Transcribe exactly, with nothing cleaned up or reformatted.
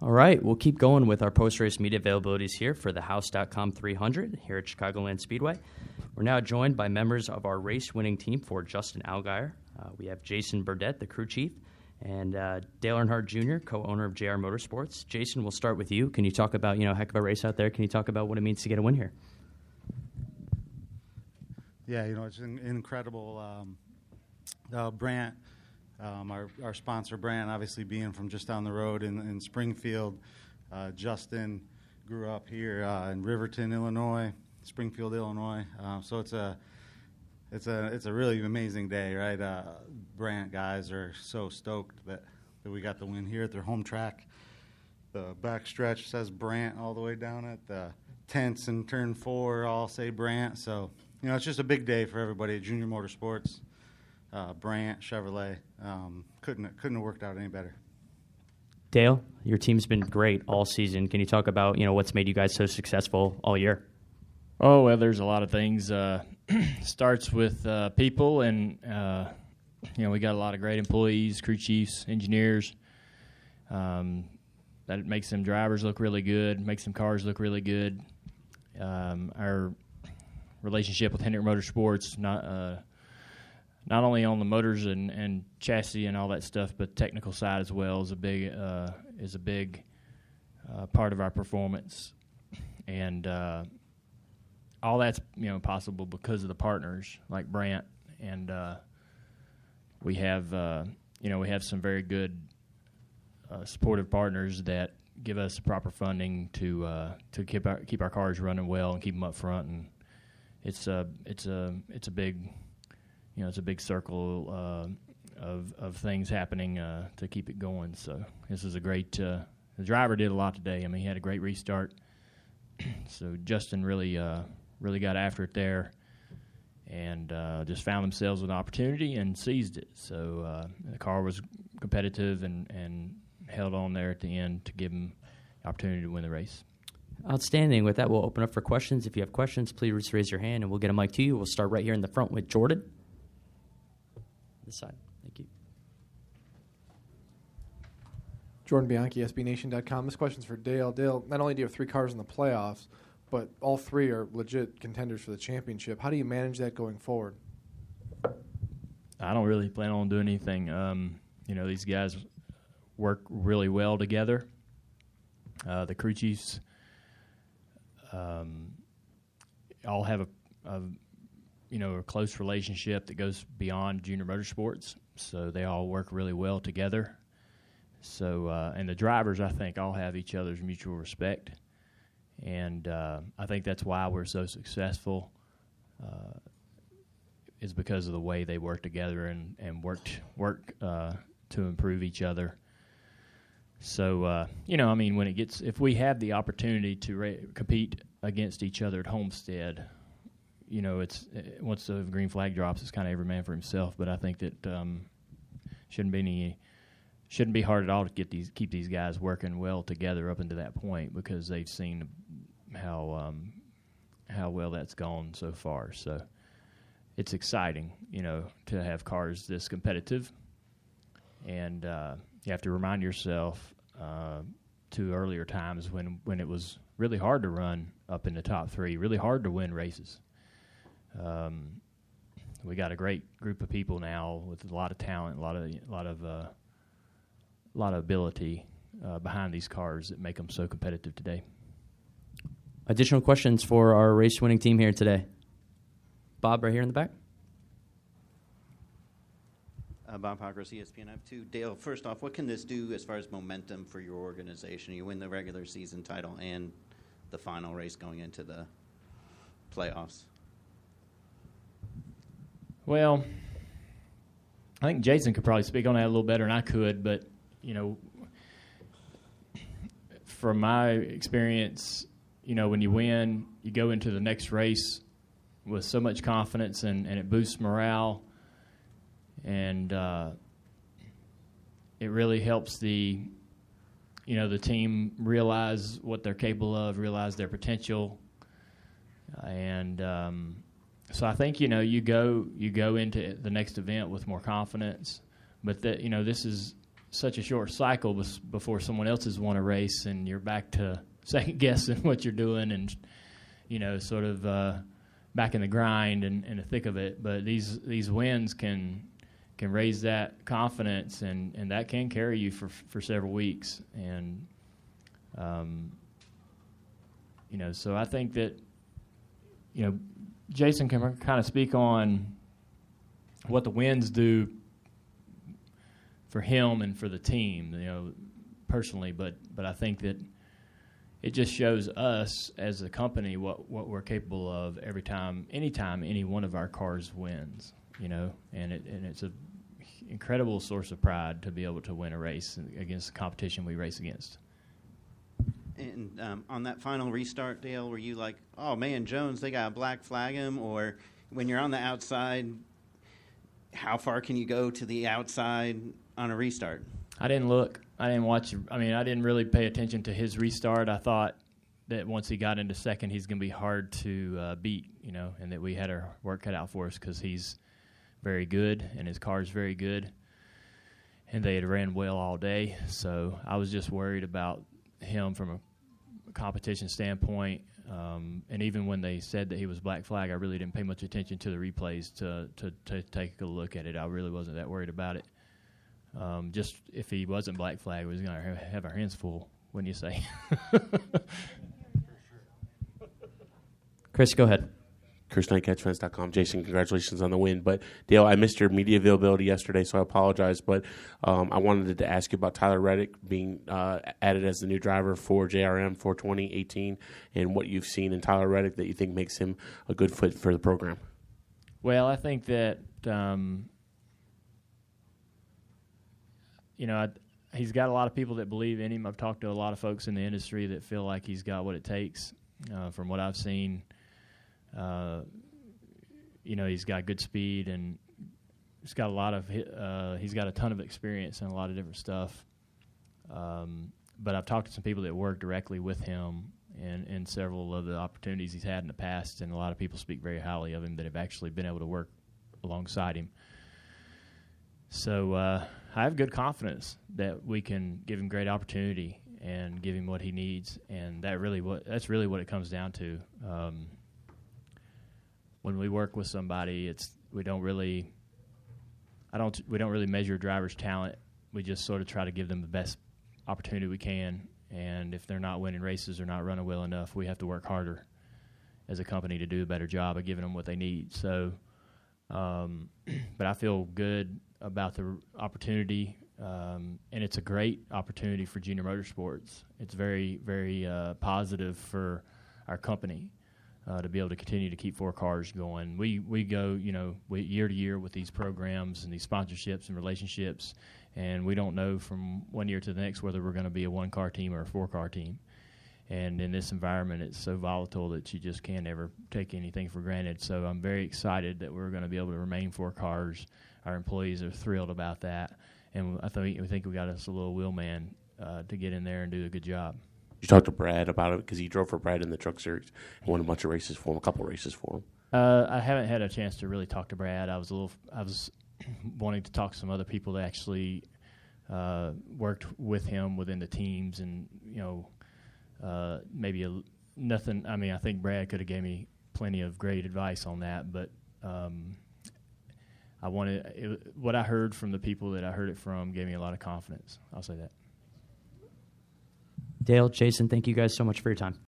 All right, we'll keep going with our post-race media availabilities here for the House dot com three hundred here at Chicagoland Speedway. We're now joined by members of our race-winning team for Justin Allgaier. Uh, we have Jason Burdett, the crew chief, and uh, Dale Earnhardt Junior, co-owner of J R Motorsports. Jason, we'll start with you. Can you talk about, you know, heck of a race out there? Can you talk about what it means to get a win here? Yeah, you know, it's an incredible. Um, uh, Brandt, um, our, our sponsor Brandt, obviously being from just down the road in, in Springfield. Uh, Justin grew up here uh, in Riverton, Illinois, Springfield, Illinois. Uh, so it's a it's a it's a really amazing day, right? Uh, Brandt guys are so stoked that, that we got the win here at their home track. The back stretch says Brandt all the way down it. The tents in turn four all say Brandt. So, you know, it's just a big day for everybody at Junior Motorsports, uh, Brandt, Chevrolet. Um, couldn't couldn't have worked out any better. Dale, your team's been great all season. Can you talk about, you know, what's made you guys so successful all year? Oh, well, there's a lot of things. Uh, starts with uh, people, and, uh, you know, we got a lot of great employees, crew chiefs, engineers. Um, that makes them drivers look really good, makes them cars look really good. Um, our relationship with Hendrick Motorsports, not uh, not only on the motors and, and chassis and all that stuff, but technical side as well is a big uh, is a big uh, part of our performance, and uh, all that's, you know, possible because of the partners like Brandt, and uh, we have uh, you know we have some very good uh, supportive partners that give us proper funding to uh, to keep our keep our cars running well and keep them up front, and it's a it's a it's a big you know it's a big circle uh, of of things happening uh, to keep it going. So this is a great. Uh, the driver did a lot today. I mean, he had a great restart. So Justin really uh, really got after it there, and uh, just found themselves with an opportunity and seized it. So uh, the car was competitive and and held on there at the end to give them the opportunity to win the race. Outstanding. With that, we'll open up for questions. If you have questions, please raise your hand, and we'll get a mic to you. We'll start right here in the front with Jordan. This side. Thank you. Jordan Bianchi, S B Nation dot com. This question's for Dale. Dale, not only do you have three cars in the playoffs, but all three are legit contenders for the championship. How do you manage that going forward? I don't really plan on doing anything. Um, you know, these guys work really well together. Uh, the crew chiefs um, all have a, a, you know, a close relationship that goes beyond Junior Motorsports, so they all work really well together. So, uh, and the drivers, I think, all have each other's mutual respect, and uh, I think that's why we're so successful. Uh, is because of the way they work together and and worked work uh, to improve each other. So, uh, you know, I mean, when it gets, if we have the opportunity to ra- compete against each other at Homestead, you know, it's, it, once the green flag drops, it's kind of every man for himself. But I think that um, shouldn't be any, shouldn't be hard at all to get these, keep these guys working well together up until that point, because they've seen how, um, how well that's gone so far. So it's exciting, you know, to have cars this competitive. And uh, you have to remind yourself uh, to earlier times when, when it was really hard to run up in the top three, really hard to win races. Um, we got a great group of people now with a lot of talent, a lot of a lot of uh, a lot of ability uh, behind these cars that make them so competitive today. Additional questions for our race-winning team here today. Bob, right here in the back. Uh, Bob Pockrass, E S P N. I have two. Dale, first off, what can this do as far as momentum for your organization? You win the regular season title and the final race going into the playoffs. Well, I think Jason could probably speak on that a little better than I could, but, you know, from my experience, you know, when you win, you go into the next race with so much confidence, and, and it boosts morale. And uh, it really helps the, you know, the team realize what they're capable of, realize their potential, and um, so I think, you know, you go you go into the next event with more confidence. But that, you know, this is such a short cycle bes- before someone else has won a race, and you're back to second guessing what you're doing, and you know, sort of uh, back in the grind and in the thick of it. But these these wins can can raise that confidence, and, and that can carry you for for several weeks. And um, you know, so I think that you know, Jason can kind of speak on what the wins do for him and for the team, you know, personally. But but I think that it just shows us as a company what, what we're capable of every time, anytime any one of our cars wins, you know, and it and it's a incredible source of pride to be able to win a race against the competition we race against. And um, on that final restart, Dale, were you like, oh, man, Jones, they got to black flag him? Or when you're on the outside, how far can you go to the outside on a restart? I didn't look. I didn't watch. I mean, I didn't really pay attention to his restart. I thought that once he got into second, he's going to be hard to uh, beat, you know, and that we had our work cut out for us because he's very good and his car's very good. And they had ran well all day. So I was just worried about him from a competition standpoint. Um, and even when they said that he was black flag, I really didn't pay much attention to the replays to, to, to take a look at it. I really wasn't that worried about it. Um, just if he wasn't black flag, we was going to have our hands full, wouldn't you say? Chris, go ahead. Chris Knight, catch fence dot com. Jason, congratulations on the win. But, Dale, I missed your media availability yesterday, so I apologize. But um, I wanted to ask you about Tyler Reddick being uh, added as the new driver for J R M for twenty eighteen and what you've seen in Tyler Reddick that you think makes him a good fit for the program. Well, I think that, um, you know, I, he's got a lot of people that believe in him. I've talked to a lot of folks in the industry that feel like he's got what it takes. Uh, from what I've seen, Uh, you know, he's got good speed and he's got a lot of, uh, he's got a ton of experience in a lot of different stuff. Um, but I've talked to some people that work directly with him and, and several of the opportunities he's had in the past, and a lot of people speak very highly of him that have actually been able to work alongside him. So uh, I have good confidence that we can give him great opportunity and give him what he needs, and that really what that's really what it comes down to. Um, When we work with somebody, it's we don't really, I don't we don't really measure drivers' talent. We just sort of try to give them the best opportunity we can. And if they're not winning races or not running well enough, we have to work harder as a company to do a better job of giving them what they need. So, um, but I feel good about the opportunity, um, and it's a great opportunity for Junior Motorsports. It's very, very uh, positive for our company. Uh, to be able to continue to keep four cars going. We we go, you know, we, year to year with these programs and these sponsorships and relationships, and we don't know from one year to the next whether we're going to be a one-car team or a four-car team. And in this environment, it's so volatile that you just can't ever take anything for granted. So I'm very excited that we're going to be able to remain four cars. Our employees are thrilled about that, and I think we think we got us a little wheelman uh, to get in there and do a good job. You talked to Brad about it because he drove for Brad in the Truck Series and won a bunch of races for him, a couple of races for him. Uh, I haven't had a chance to really talk to Brad. I was a little, I was wanting to talk to some other people that actually uh, worked with him within the teams, and you know, uh, maybe a, nothing. I mean, I think Brad could have gave me plenty of great advice on that, but um, I wanted it, what I heard from the people that I heard it from gave me a lot of confidence. I'll say that. Dale, Jason, thank you guys so much for your time.